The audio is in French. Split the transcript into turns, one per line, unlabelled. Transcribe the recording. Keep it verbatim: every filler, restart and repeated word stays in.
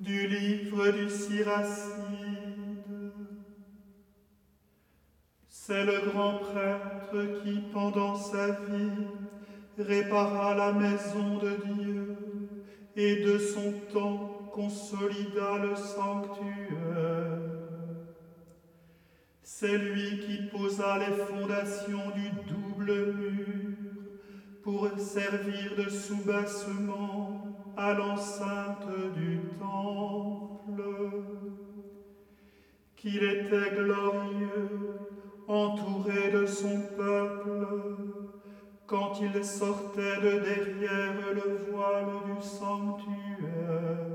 Du livre du Siracide. C'est le grand prêtre qui, pendant sa vie, répara la maison de Dieu et de son temps consolida le sanctuaire. C'est lui qui posa les fondations du double mur pour servir de soubassement à l'enceinte du temple. Qu'il était glorieux, entouré de son peuple, quand il sortait de derrière le voile du sanctuaire.